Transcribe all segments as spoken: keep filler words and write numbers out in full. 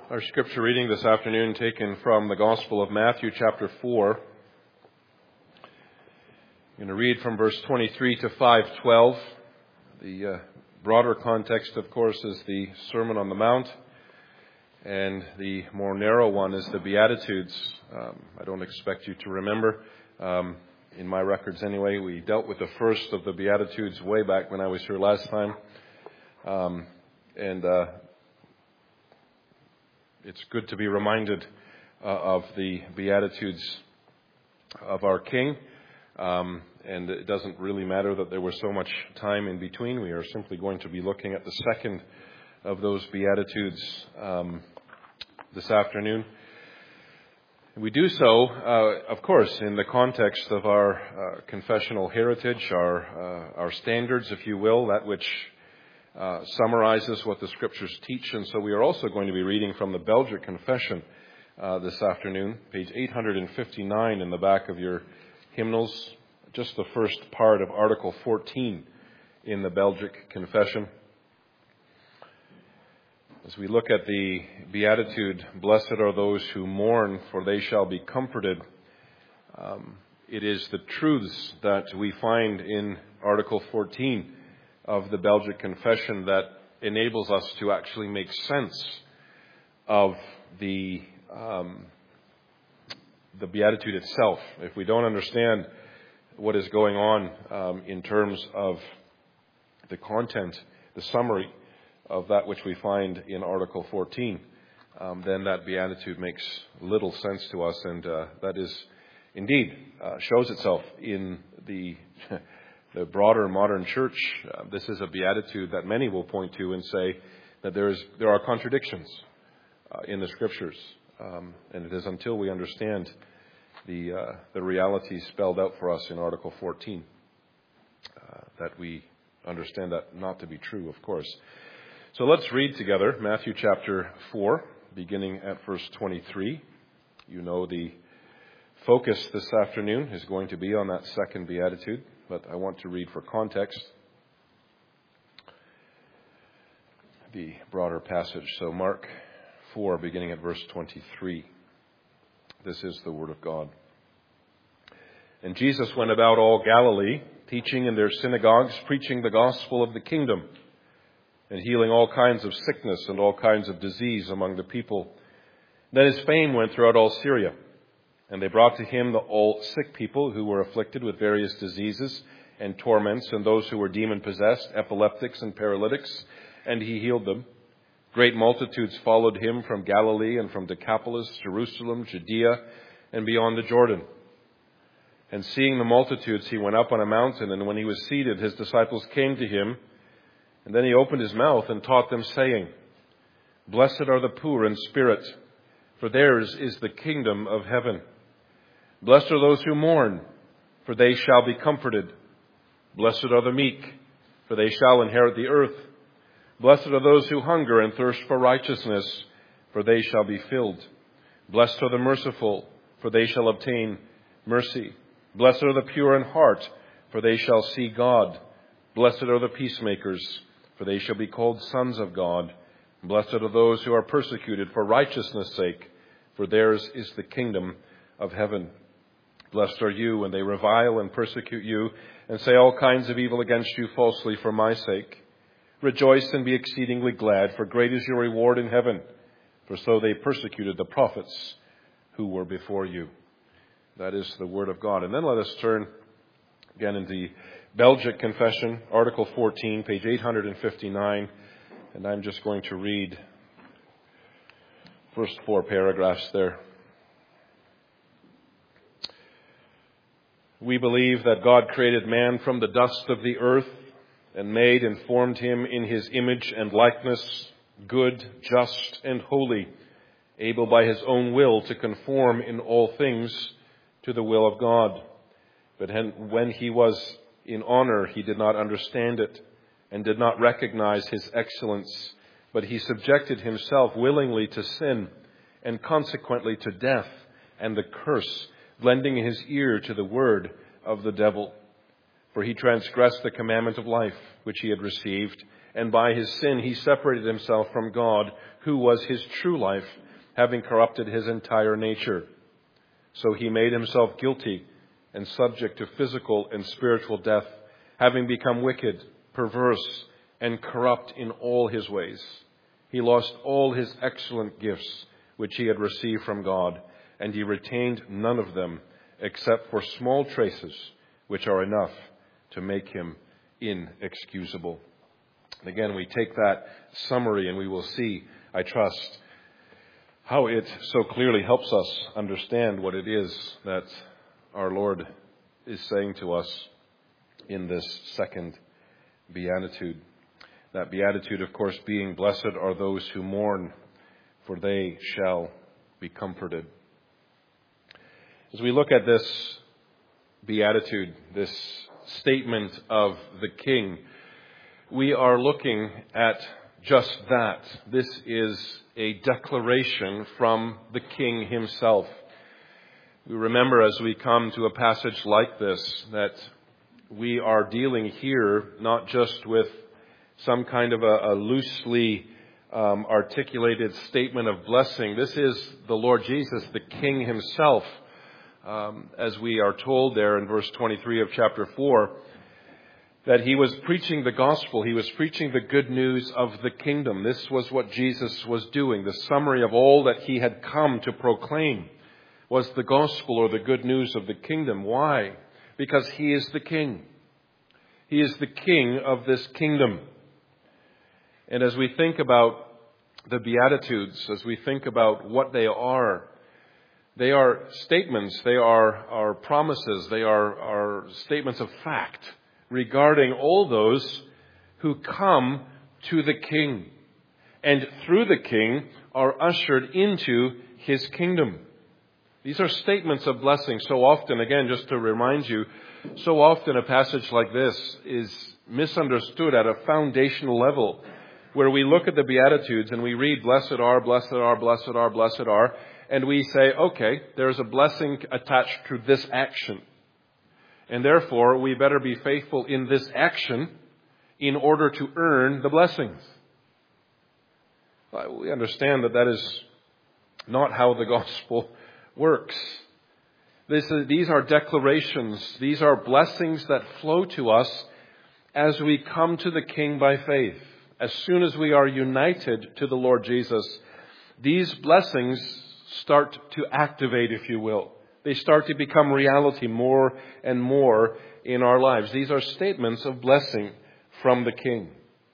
Our scripture reading this afternoon taken from the Gospel of Matthew chapter four. I'm going to read from verse twenty-three to five twelve. The uh, broader context, of course, is the Sermon on the Mount, and the more narrow one is the Beatitudes. Um, I don't expect you to remember. Um, in my records anyway, we dealt with the first of the Beatitudes way back when I was here last time. Um, and uh, it's good to be reminded uh, of the Beatitudes of our King. Um, and it doesn't really matter that there was so much time in between. We are simply going to be looking at the second of those Beatitudes um, this afternoon. We do so, uh, of course, in the context of our uh, confessional heritage, our uh, our standards, if you will, that which uh, summarizes what the Scriptures teach. And so we are also going to be reading from the Belgic Confession uh, this afternoon, page eight fifty-nine in the back of your hymnals, just the first part of Article fourteen in the Belgic Confession. As we look at the Beatitude, blessed are those who mourn, for they shall be comforted. Um, it is the truths that we find in Article fourteen of the Belgic Confession that enables us to actually make sense of the um, the Beatitude itself. If we don't understand what is going on um, in terms of the content, the summary of that which we find in Article fourteen, um, then that Beatitude makes little sense to us, and uh, that is indeed uh, shows itself in the the broader modern church. Uh, this is a Beatitude that many will point to and say that there is there are contradictions uh, in the Scriptures, um, and it is until we understand the uh, the reality spelled out for us in Article fourteen uh, that we understand that not to be true, of course. So let's read together Matthew chapter four, beginning at verse twenty-three. You know the focus this afternoon is going to be on that second Beatitude, but I want to read for context the broader passage. So Mark four, beginning at verse twenty-three. This is the Word of God. And Jesus went about all Galilee, teaching in their synagogues, preaching the gospel of the kingdom, and healing all kinds of sickness and all kinds of disease among the people. Then his fame went throughout all Syria, and they brought to him the all sick people who were afflicted with various diseases and torments, and those who were demon-possessed, epileptics and paralytics, and he healed them. Great multitudes followed him from Galilee and from Decapolis, Jerusalem, Judea, and beyond the Jordan. And seeing the multitudes, he went up on a mountain, and when he was seated, his disciples came to him. And then he opened his mouth and taught them, saying, Blessed are the poor in spirit, for theirs is the kingdom of heaven. Blessed are those who mourn, for they shall be comforted. Blessed are the meek, for they shall inherit the earth. Blessed are those who hunger and thirst for righteousness, for they shall be filled. Blessed are the merciful, for they shall obtain mercy. Blessed are the pure in heart, for they shall see God. Blessed are the peacemakers, for they shall be called sons of God. Blessed are those who are persecuted for righteousness' sake, for theirs is the kingdom of heaven. Blessed are you when they revile and persecute you, and say all kinds of evil against you falsely for my sake. Rejoice and be exceedingly glad, for great is your reward in heaven. For so they persecuted the prophets who were before you. That is the word of God. And then let us turn again in the Belgic Confession, Article fourteen, page eight fifty-nine, and I'm just going to read first four paragraphs there. We believe that God created man from the dust of the earth and made and formed him in his image and likeness, good, just, and holy, able by his own will to conform in all things to the will of God. But when he was in honor, he did not understand it and did not recognize his excellence, but he subjected himself willingly to sin and consequently to death and the curse, lending his ear to the word of the devil. For he transgressed the commandment of life which he had received and by his sin he separated himself from God, who was his true life, having corrupted his entire nature. So he made himself guilty and subject to physical and spiritual death, having become wicked, perverse, and corrupt in all his ways. He lost all his excellent gifts which he had received from God, and he retained none of them except for small traces which are enough to make him inexcusable. And again, we take that summary and we will see, I trust, how it so clearly helps us understand what it is that our Lord is saying to us in this second beatitude. That beatitude, of course, being, blessed are those who mourn, for they shall be comforted. As we look at this beatitude, this statement of the King, we are looking at just that. This is a declaration from the King himself. We remember as we come to a passage like this that we are dealing here not just with some kind of a, a loosely um, articulated statement of blessing. This is the Lord Jesus, the King himself, um, as we are told there in verse twenty-three of chapter four, that he was preaching the gospel. He was preaching the good news of the kingdom. This was what Jesus was doing. The summary of all that he had come to proclaim was the gospel or the good news of the kingdom. Why? Because he is the King. He is the King of this kingdom. And as we think about the Beatitudes, as we think about what they are, they are statements, they are, are promises, they are, are statements of fact regarding all those who come to the King and through the King are ushered into his kingdom. These are statements of blessing. So often, again, just to remind you, so often a passage like this is misunderstood at a foundational level, where we look at the Beatitudes and we read, blessed are, blessed are, blessed are, blessed are, and we say, okay, there's a blessing attached to this action. And therefore, we better be faithful in this action in order to earn the blessings. We understand that that is not how the gospel works. This is, these are declarations. These are blessings that flow to us as we come to the King by faith. As soon as we are united to the Lord Jesus, these blessings start to activate, if you will. They start to become reality more and more in our lives. These are statements of blessing from the King.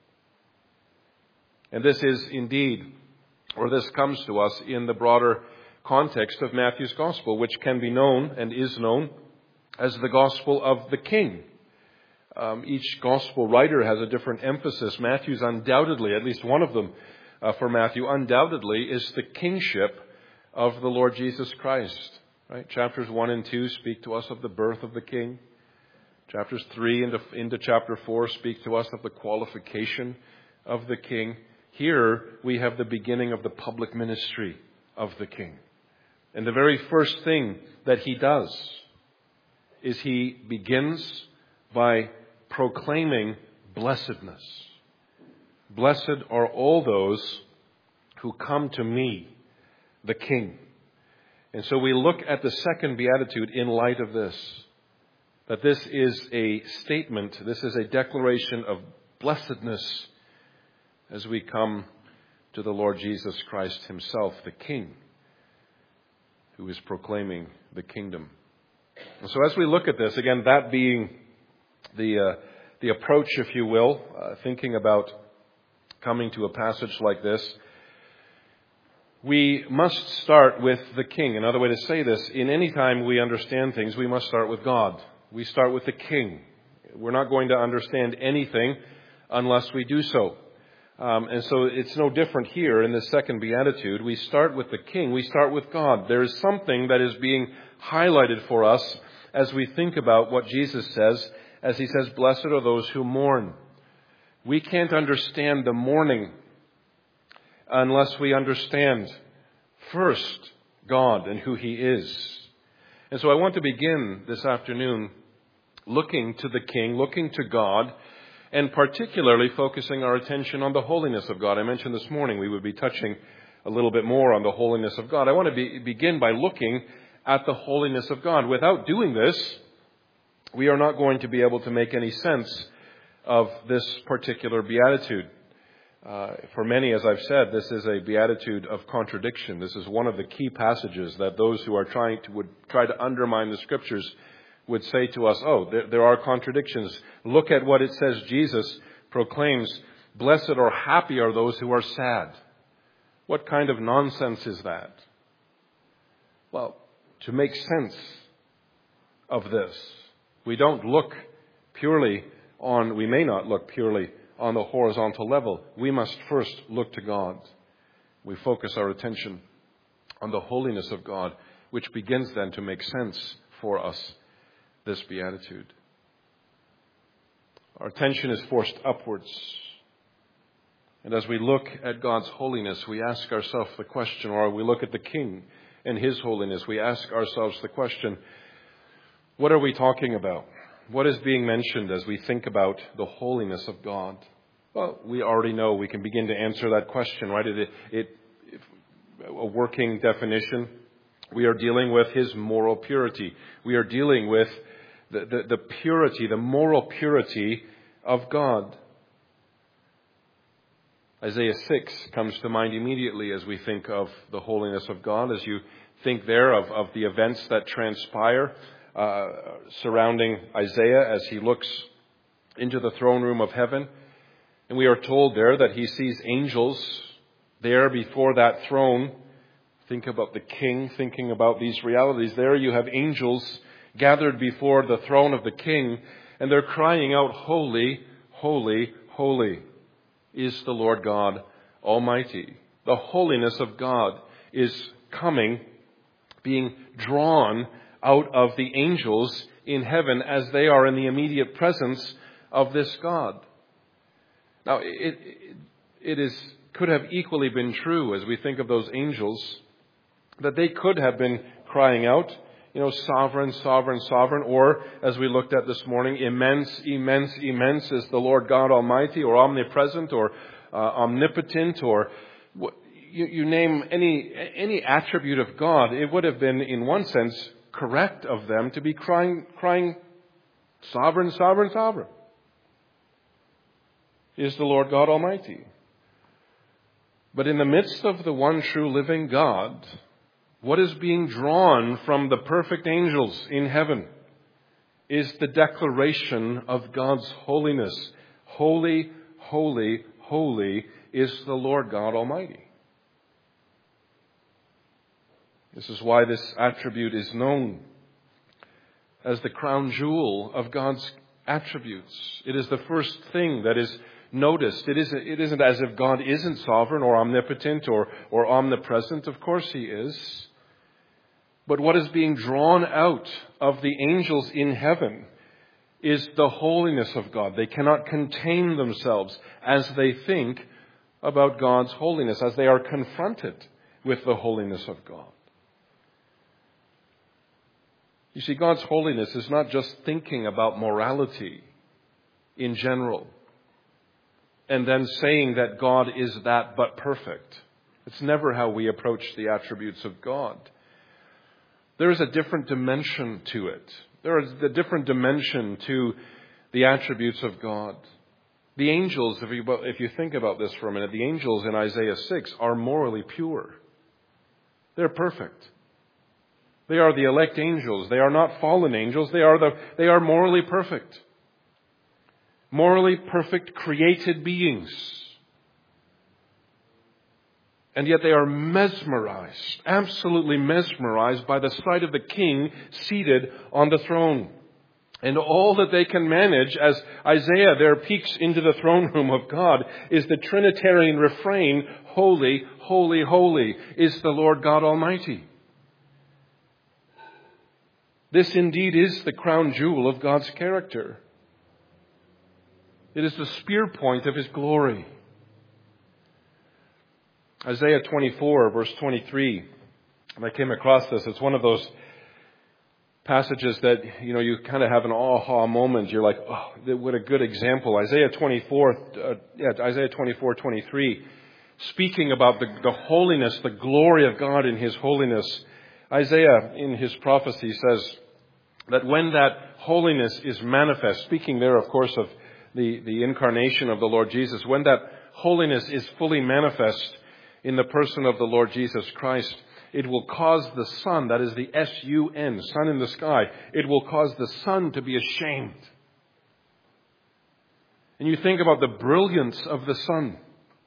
And this is indeed, or this comes to us in the broader context of Matthew's Gospel, which can be known and is known as the Gospel of the King. Um, each Gospel writer has a different emphasis. Matthew's undoubtedly, at least one of them uh, for Matthew, undoubtedly is the kingship of the Lord Jesus Christ. Right? Chapters one and two speak to us of the birth of the King. Chapters three into, into chapter four speak to us of the qualification of the King. Here we have the beginning of the public ministry of the King. And the very first thing that he does is he begins by proclaiming blessedness. Blessed are all those who come to me, the King. And so we look at the second beatitude in light of this, that this is a statement, this is a declaration of blessedness as we come to the Lord Jesus Christ himself, the King, who is proclaiming the kingdom. And so as we look at this, again, that being the uh, the approach, if you will, uh, thinking about coming to a passage like this, we must start with the King. Another way to say this, in any time we understand things, we must start with God. We start with the King. We're not going to understand anything unless we do so. Um, and so it's no different here in the second beatitude. We start with the King. We start with God. There is something that is being highlighted for us as we think about what Jesus says, as he says, blessed are those who mourn. We can't understand the mourning unless we understand first God and who he is. And so I want to begin this afternoon looking to the King, looking to God, and particularly focusing our attention on the holiness of God. I mentioned this morning we would be touching a little bit more on the holiness of God. I want to be, begin by looking at the holiness of God. Without doing this, we are not going to be able to make any sense of this particular beatitude. Uh, for many, as I've said, this is a beatitude of contradiction. This is one of the key passages that those who are trying to would try to undermine the Scriptures would say to us, oh, there, there are contradictions. Look at what it says. Jesus proclaims, blessed or happy are those who are sad. What kind of nonsense is that? Well, to make sense of this, we don't look purely on, we may not look purely on the horizontal level. We must first look to God. We focus our attention on the holiness of God, which begins then to make sense for us, this beatitude. Our attention is forced upwards. And as we look at God's holiness, we ask ourselves the question, or we look at the King and His holiness, we ask ourselves the question, what are we talking about? What is being mentioned as we think about the holiness of God? Well, we already know we can begin to answer that question, right? It, it, it, a working definition, we are dealing with His moral purity. We are dealing with the, the, the purity, the moral purity of God. Isaiah six comes to mind immediately as we think of the holiness of God, as you think there of, of the events that transpire uh, surrounding Isaiah as he looks into the throne room of heaven. And we are told there that he sees angels there before that throne. Think about the King, thinking about these realities. There you have angels gathered before the throne of the King, and they're crying out, holy, holy, holy is the Lord God Almighty. The holiness of God is coming, being drawn out of the angels in heaven as they are in the immediate presence of this God. Now, it, it, it is could have equally been true as we think of those angels, that they could have been crying out, you know, sovereign, sovereign, sovereign, or as we looked at this morning, immense, immense, immense is the Lord God Almighty, or omnipresent, or uh, omnipotent, or you, you name any any attribute of God. It would have been, in one sense, correct of them to be crying, crying, sovereign, sovereign, sovereign is the Lord God Almighty. But in the midst of the one true living God, what is being drawn from the perfect angels in heaven is the declaration of God's holiness. Holy, holy, holy is the Lord God Almighty. This is why this attribute is known as the crown jewel of God's attributes. It is the first thing that is noticed. It isn't, it isn't as if God isn't sovereign or omnipotent or, or omnipresent. Of course He is. But what is being drawn out of the angels in heaven is the holiness of God. They cannot contain themselves as they think about God's holiness, as they are confronted with the holiness of God. You see, God's holiness is not just thinking about morality in general and then saying that God is that but perfect. It's never how we approach the attributes of God. There is a different dimension to it. There is a different dimension to the attributes of God. The angels, if you, if you think about this for a minute, the angels in Isaiah six are morally pure. They're perfect. They are the elect angels. They are not fallen angels. They are the, they are morally perfect. Morally perfect created beings. And yet they are mesmerized, absolutely mesmerized by the sight of the King seated on the throne. And all that they can manage as Isaiah there peeks into the throne room of God is the Trinitarian refrain, holy, holy, holy is the Lord God Almighty. This indeed is the crown jewel of God's character. It is the spear point of His glory. Isaiah twenty-four, verse twenty-three. And I came across this. It's one of those passages that, you know, you kind of have an aha moment. You're like, oh, what a good example. Isaiah twenty-four, uh, yeah, Isaiah twenty-four, twenty-three, speaking about the, the holiness, the glory of God in His holiness. Isaiah, in his prophecy, says that when that holiness is manifest, speaking there, of course, of the, the incarnation of the Lord Jesus, when that holiness is fully manifest in the person of the Lord Jesus Christ, it will cause the sun, that is the S U N, sun in the sky, it will cause the sun to be ashamed. And you think about the brilliance of the sun.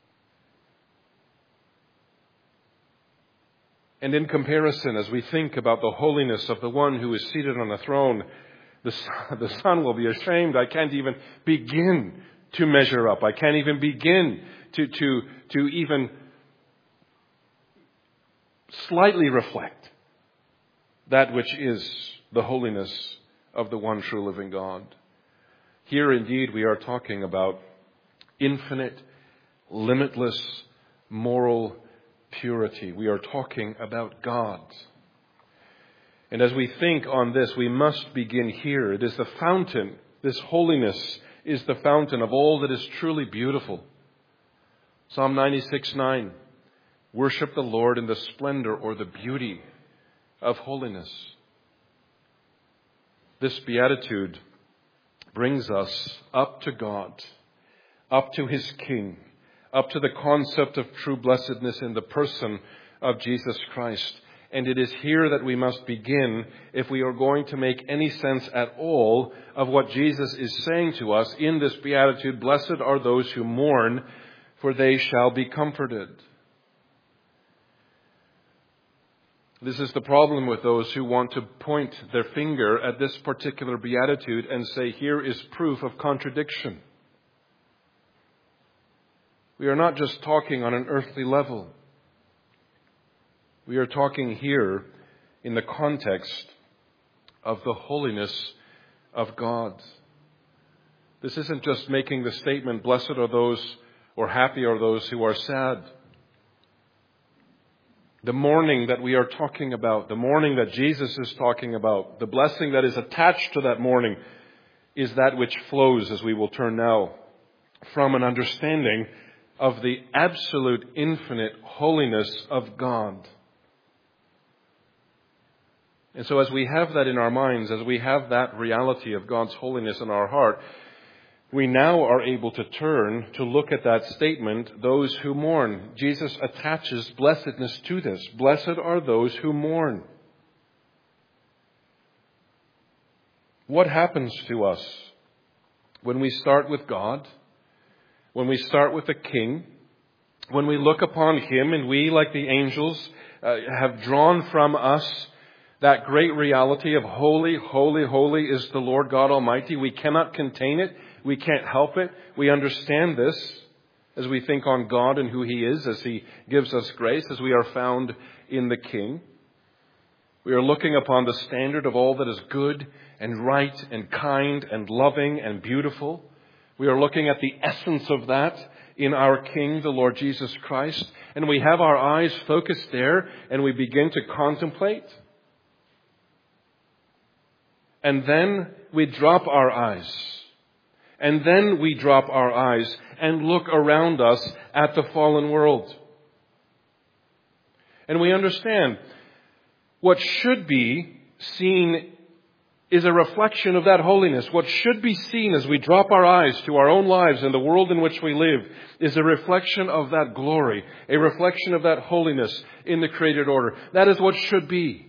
And in comparison, as we think about the holiness of the one who is seated on the throne, the, the sun will be ashamed. I can't even begin to measure up. I can't even begin to, to, to even slightly reflect that which is the holiness of the one true living God. Here indeed we are talking about infinite, limitless, moral purity. We are talking about God. And as we think on this, we must begin here. It is the fountain. This holiness is the fountain of all that is truly beautiful. Psalm ninety-six nine. Worship the Lord in the splendor or the beauty of holiness. This beatitude brings us up to God, up to His King, up to the concept of true blessedness in the person of Jesus Christ. And it is here that we must begin if we are going to make any sense at all of what Jesus is saying to us in this beatitude. Blessed are those who mourn, for they shall be comforted. This is the problem with those who want to point their finger at this particular beatitude and say, here is proof of contradiction. We are not just talking on an earthly level. We are talking here in the context of the holiness of God. This isn't just making the statement, blessed are those, or happy are those who are sad. The mourning that we are talking about, the mourning that Jesus is talking about, the blessing that is attached to that mourning is that which flows, as we will turn now, from an understanding of the absolute infinite holiness of God. And so as we have that in our minds, as we have that reality of God's holiness in our heart, we now are able to turn to look at that statement, those who mourn. Jesus attaches blessedness to this. Blessed are those who mourn. What happens to us when we start with God, when we start with the King, when we look upon Him and we, like the angels, uh, have drawn from us that great reality of holy, holy, holy is the Lord God Almighty. We cannot contain it. We can't help it. We understand this as we think on God and who He is, as He gives us grace, as we are found in the King. We are looking upon the standard of all that is good and right and kind and loving and beautiful. We are looking at the essence of that in our King, the Lord Jesus Christ. And we have our eyes focused there and we begin to contemplate. And then we drop our eyes. And then we drop our eyes and look around us at the fallen world. And we understand what should be seen is a reflection of that holiness. What should be seen as we drop our eyes to our own lives and the world in which we live is a reflection of that glory, a reflection of that holiness in the created order. That is what should be.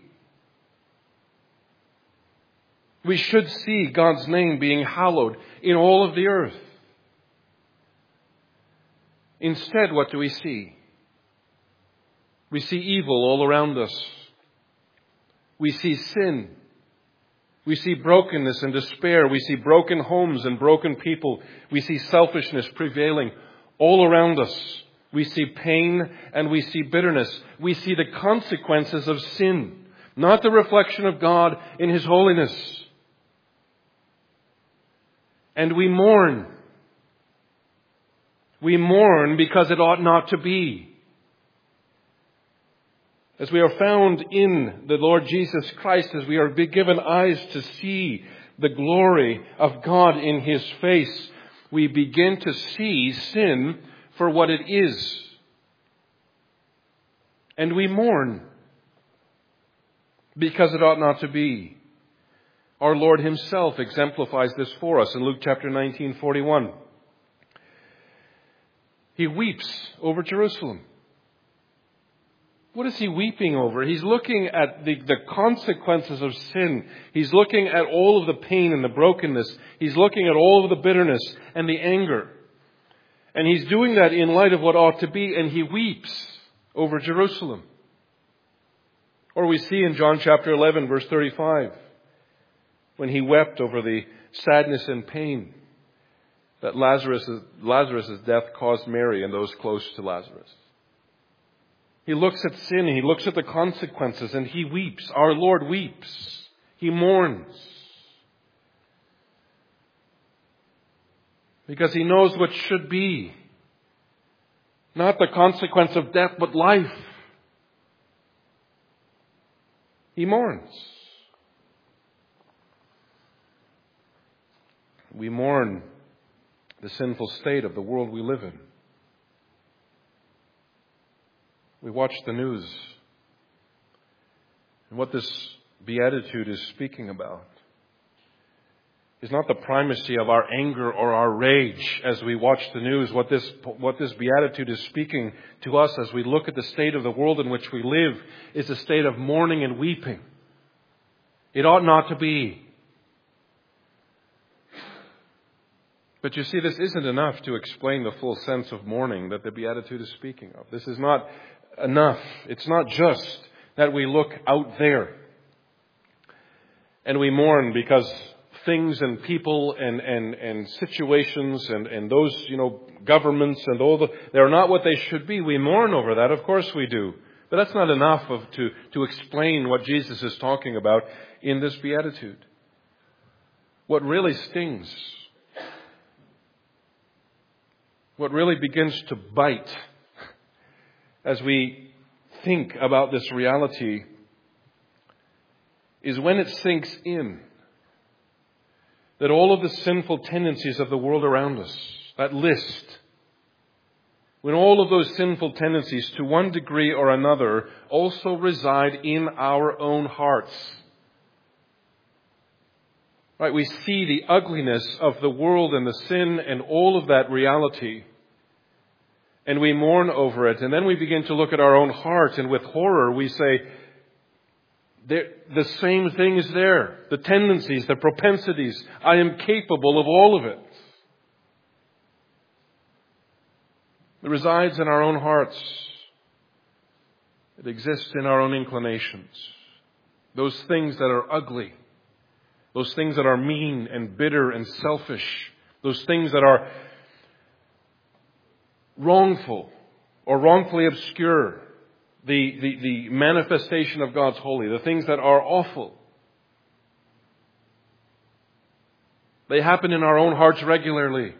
We should see God's name being hallowed in all of the earth. Instead, what do we see? We see evil all around us. We see sin. We see brokenness and despair. We see broken homes and broken people. We see selfishness prevailing all around us. We see pain and we see bitterness. We see the consequences of sin, not the reflection of God in His holiness. And we mourn. We mourn because it ought not to be. as we are found in the Lord Jesus Christ, as we are given eyes to see the glory of God in His face, we begin to see sin for what it is. And we mourn because it ought not to be. Our Lord Himself exemplifies this for us in Luke chapter nineteen, forty-one. He weeps over Jerusalem. What is He weeping over? He's looking at the, the consequences of sin. He's looking at all of the pain and the brokenness. He's looking at all of the bitterness and the anger. And He's doing that in light of what ought to be, and He weeps over Jerusalem. Or we see in John chapter eleven, verse thirty-five, when He wept over the sadness and pain that Lazarus' Lazarus' death caused Mary and those close to Lazarus. He looks at sin, He looks at the consequences, and He weeps. Our Lord weeps. He mourns. Because He knows what should be. Not the consequence of death, but life. He mourns. We mourn the sinful state of the world we live in. We watch the news. And what this beatitude is speaking about is not the primacy of our anger or our rage as we watch the news. What this, what this beatitude is speaking to us as we look at the state of the world in which we live is a state of mourning and weeping. It ought not to be. But you see, this isn't enough to explain the full sense of mourning that the beatitude is speaking of. This is not enough. It's not just that we look out there and we mourn because things and people and, and, and situations and, and those, you know, governments and all the, they're not what they should be. We mourn over that. Of course we do. But that's not enough of, to, to explain what Jesus is talking about in this beatitude. What really stings, what really begins to bite as we think about this reality is when it sinks in that all of the sinful tendencies of the world around us, that list, when all of those sinful tendencies to one degree or another also reside in our own hearts. Right? We see the ugliness of the world and the sin and all of that reality. And we mourn over it. And then we begin to look at our own heart. And with horror, we say, the same thing is there. The tendencies, the propensities. I am capable of all of it. It resides in our own hearts. It exists in our own inclinations. Those things that are ugly. Those things that are mean and bitter and selfish. Those things that are wrongful or wrongfully obscure the, the, the manifestation of God's holy, the things that are awful. They happen in our own hearts regularly.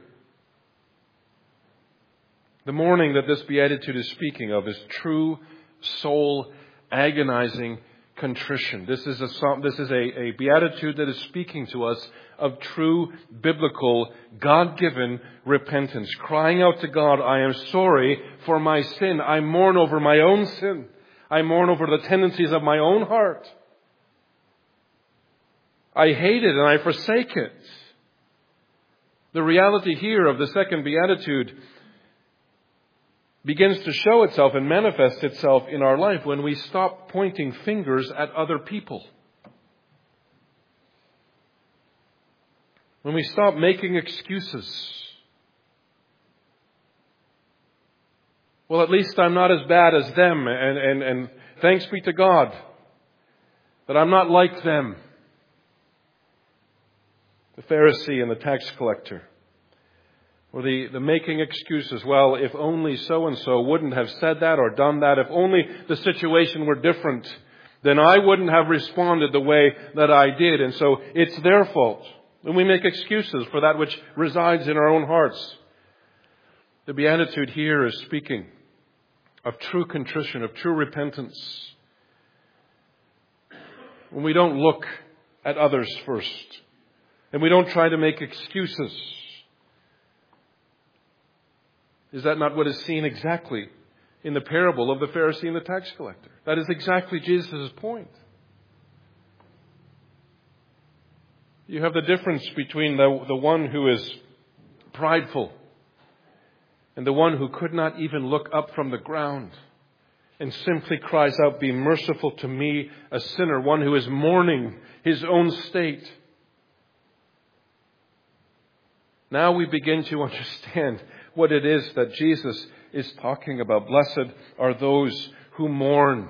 The mourning that this beatitude is speaking of is true, soul, agonizing contrition. This is a this is a, a beatitude that is speaking to us of true, biblical, God-given repentance. Crying out to God, I am sorry for my sin. I mourn over my own sin. I mourn over the tendencies of my own heart. I hate it and I forsake it. The reality here of the second beatitude begins to show itself and manifest itself in our life when we stop pointing fingers at other people. When we stop making excuses. Well, at least I'm not as bad as them, and, and, and thanks be to God that I'm not like them. The Pharisee and the tax collector. Or the, the making excuses. Well, if only so-and-so wouldn't have said that or done that. If only the situation were different, then I wouldn't have responded the way that I did. And so it's their fault. And we make excuses for that which resides in our own hearts. The beatitude here is speaking of true contrition, of true repentance. when we don't look at others first, and we don't try to make excuses. Is that not what is seen exactly in the parable of the Pharisee and the tax collector? That is exactly Jesus' point. You have the difference between the, the one who is prideful and the one who could not even look up from the ground and simply cries out, "Be merciful to me, a sinner," one who is mourning his own state. Now we begin to understand what it is that Jesus is talking about. Blessed are those who mourn.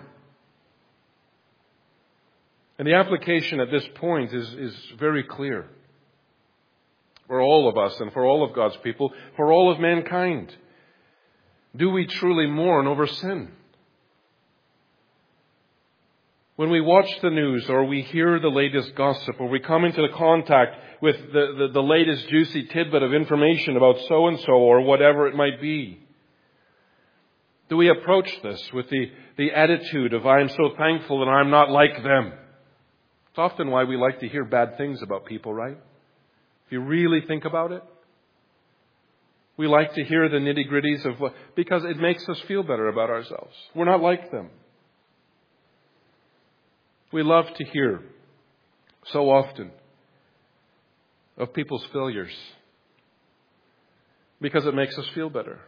And the application at this point is, is very clear for all of us and for all of God's people, for all of mankind. Do we truly mourn over sin? When we watch the news or we hear the latest gossip or we come into contact with the, the, the latest juicy tidbit of information about so-and-so or whatever it might be, do we approach this with the, the attitude of, "I am so thankful that I'm not like them"? It's often why we like to hear bad things about people, right? If you really think about it. We like to hear the nitty-gritties of what, because it makes us feel better about ourselves. We're not like them. We love to hear so often of people's failures because it makes us feel better.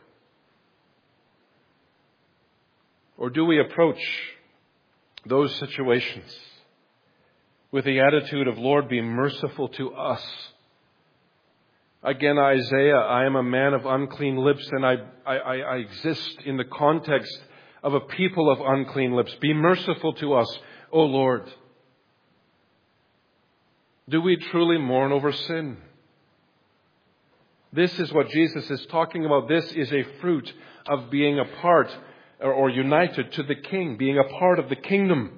Or do we approach those situations with the attitude of, "Lord, be merciful to us"? Again, Isaiah, "I am a man of unclean lips, and I, I, I exist in the context of a people of unclean lips. Be merciful to us, O Lord." Do we truly mourn over sin? This is what Jesus is talking about. This is a fruit of being a part or, or united to the King, being a part of the kingdom.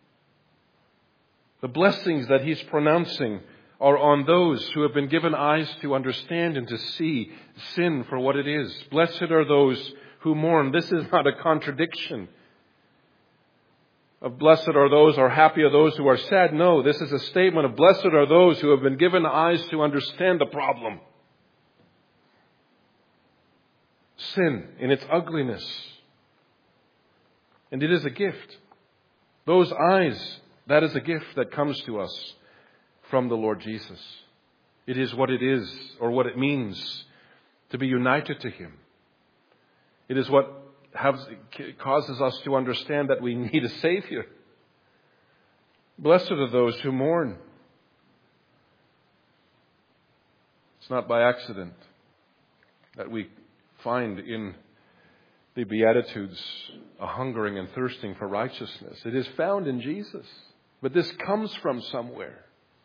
The blessings that he's pronouncing are on those who have been given eyes to understand and to see sin for what it is. Blessed are those who mourn. This is not a contradiction of blessed are those or happy are those who are sad. No, this is a statement of blessed are those who have been given eyes to understand the problem. Sin in its ugliness. And it is a gift. Those eyes, that is a gift that comes to us from the Lord Jesus. It is what it is, or what it means to be united to Him. It is what has, causes us to understand that we need a Savior. Blessed are those who mourn. It's not by accident that we find in the Beatitudes a hungering and thirsting for righteousness. It is found in Jesus. But this comes from somewhere.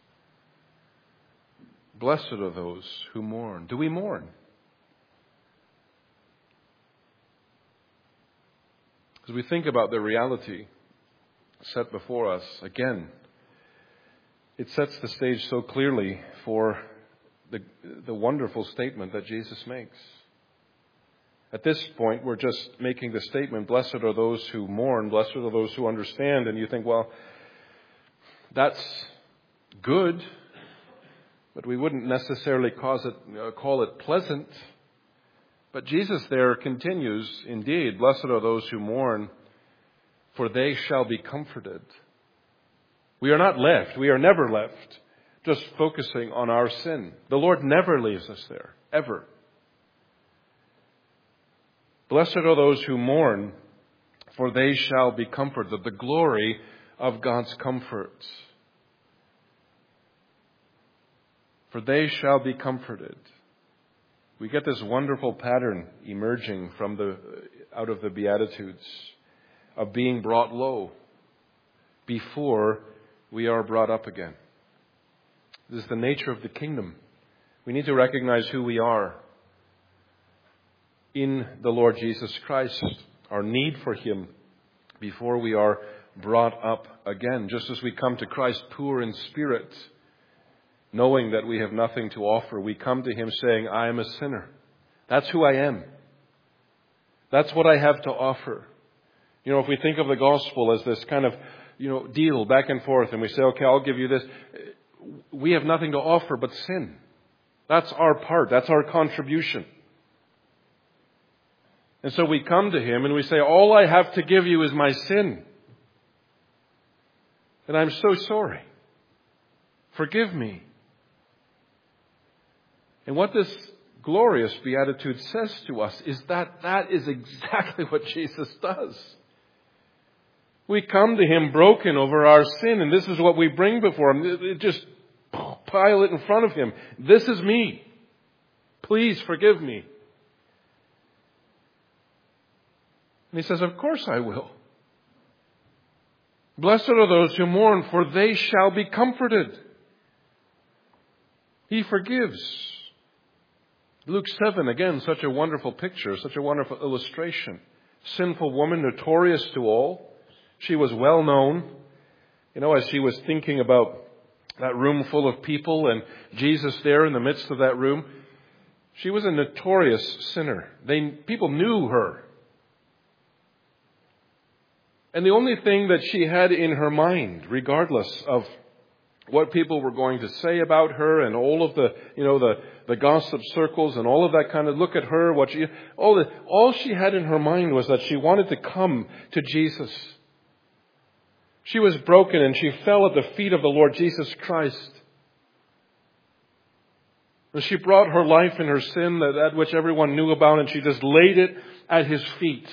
Blessed are those who mourn. Do we mourn? As we think about the reality set before us, again, it sets the stage so clearly for the, the wonderful statement that Jesus makes. At this point, we're just making the statement, blessed are those who mourn, blessed are those who understand. And you think, well, that's good, but we wouldn't necessarily cause it, uh, call it pleasant. But Jesus there continues, indeed, blessed are those who mourn, for they shall be comforted. We are not left, we are never left, just focusing on our sin. The Lord never leaves us there, ever. Blessed are those who mourn, for they shall be comforted. The glory of God's comfort. For they shall be comforted. We get this wonderful pattern emerging from the out of the Beatitudes of being brought low before we are brought up again. This is the nature of the kingdom. We need to recognize who we are in the Lord Jesus Christ, our need for Him before we are brought up again. Just as we come to Christ poor in spirit, knowing that we have nothing to offer, we come to Him saying, I am a sinner. That's who I am. That's what I have to offer. You know, if we think of the gospel as this kind of you know, deal back and forth and we say, okay, I'll give you this. We have nothing to offer but sin. That's our part. That's our contribution. And so we come to Him and we say, all I have to give you is my sin. And I'm so sorry. Forgive me. And what this glorious beatitude says to us is that that is exactly what Jesus does. We come to Him broken over our sin, and this is what we bring before Him. Just pile it in front of Him. This is me. Please forgive me. And He says, of course I will. Blessed are those who mourn, for they shall be comforted. He forgives. Luke seven, again, such a wonderful picture, such a wonderful illustration. Sinful woman, notorious to all. She was well known. You know, as she was thinking about that room full of people and Jesus there in the midst of that room, she was a notorious sinner. They, people knew her. And the only thing that she had in her mind, regardless of what people were going to say about her and all of the, you know, the, the gossip circles and all of that kind of look at her, what she, all the, all she had in her mind was that she wanted to come to Jesus. She was broken and she fell at the feet of the Lord Jesus Christ. And she brought her life and her sin, that, that which everyone knew about, and she just laid it at His feet.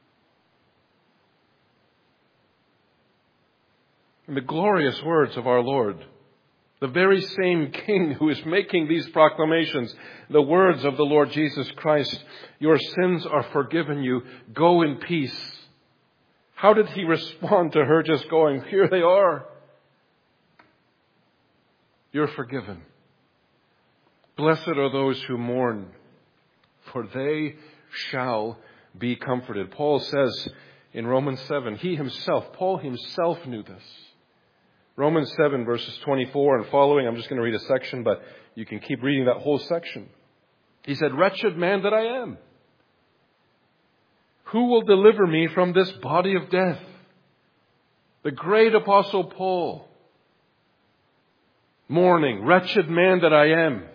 And the glorious words of our Lord, the very same King who is making these proclamations, the words of the Lord Jesus Christ, your sins are forgiven you, go in peace. How did He respond to her just going, here they are. You're forgiven. Blessed are those who mourn, for they shall be comforted. Paul says in Romans seven, he himself, Paul himself knew this. Romans seven, verses twenty-four and following. I'm just going to read a section, but you can keep reading that whole section. He said, wretched man that I am, who will deliver me from this body of death? The great Apostle Paul, mourning, wretched man that I am.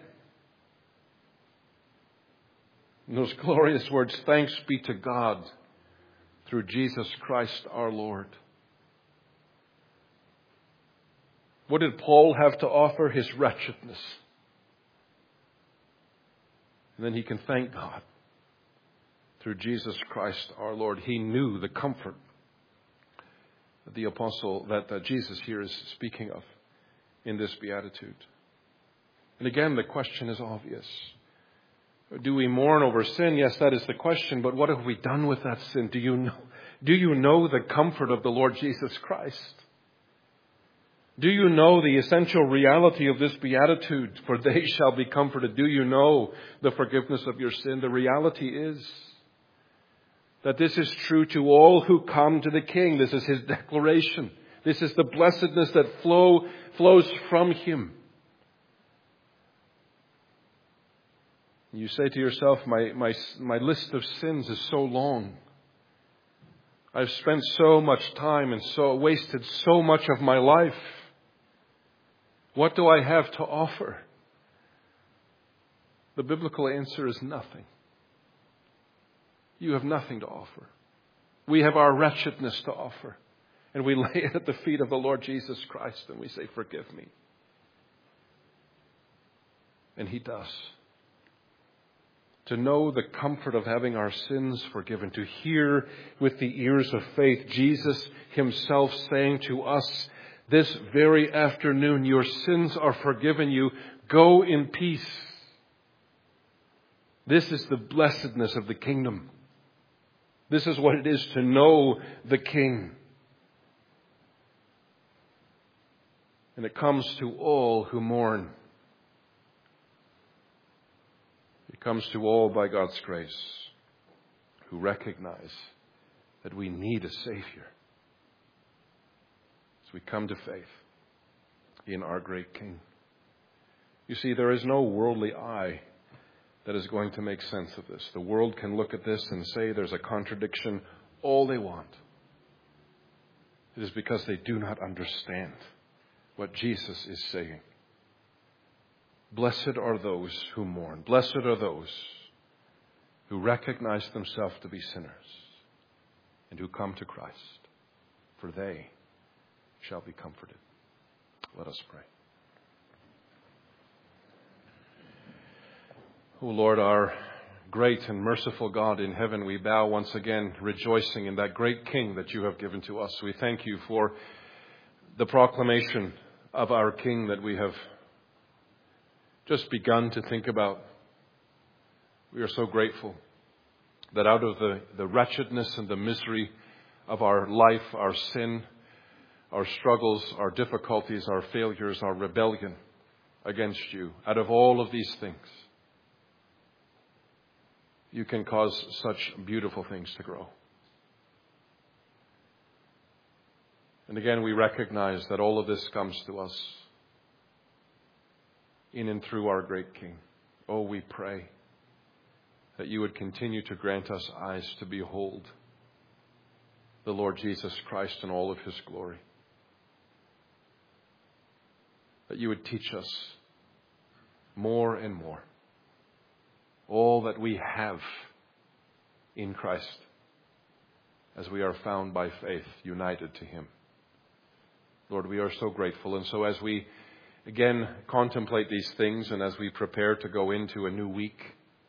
And those glorious words, thanks be to God through Jesus Christ our Lord. What did Paul have to offer? His wretchedness. And then he can thank God through Jesus Christ our Lord. He knew the comfort that the apostle, that, that Jesus here is speaking of in this beatitude. And again, the question is obvious. Do we mourn over sin? Yes, that is the question. But what have we done with that sin? Do you know, do you know the comfort of the Lord Jesus Christ? Do you know the essential reality of this beatitude? For they shall be comforted. Do you know the forgiveness of your sin? The reality is that this is true to all who come to the King. This is His declaration. This is the blessedness that flow, flows from Him. You say to yourself, my, my, my list of sins is so long. I've spent so much time and so wasted so much of my life. What do I have to offer? The biblical answer is nothing. You have nothing to offer. We have our wretchedness to offer. And we lay it at the feet of the Lord Jesus Christ and we say, forgive me. And He does. To know the comfort of having our sins forgiven. To hear with the ears of faith Jesus Himself saying to us this very afternoon, your sins are forgiven you. Go in peace. This is the blessedness of the kingdom. This is what it is to know the King. And it comes to all who mourn. It comes to all by God's grace who recognize that we need a Savior. As we come to faith in our great King. You see, there is no worldly eye that is going to make sense of this. The world can look at this and say there's a contradiction all they want. It is because they do not understand what Jesus is saying. Blessed are those who mourn. Blessed are those who recognize themselves to be sinners and who come to Christ, for they shall be comforted. Let us pray. O Lord, our great and merciful God in heaven, we bow once again rejoicing in that great King that you have given to us. We thank you for the proclamation of our King that we have just begun to think about. We are so grateful that out of the, the wretchedness and the misery of our life, our sin, our struggles, our difficulties, our failures, our rebellion against you, out of all of these things, you can cause such beautiful things to grow. And again, we recognize that all of this comes to us in and through our great King. Oh, we pray that you would continue to grant us eyes to behold the Lord Jesus Christ in all of his glory. That you would teach us more and more all that we have in Christ as we are found by faith united to him. Lord, we are so grateful. And so as we again contemplate these things and as we prepare to go into a new week,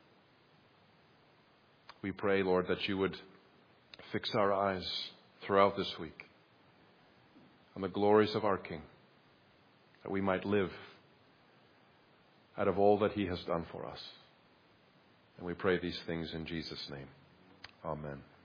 we pray, Lord, that you would fix our eyes throughout this week on the glories of our King, that we might live out of all that he has done for us. And we pray these things in Jesus' name. Amen.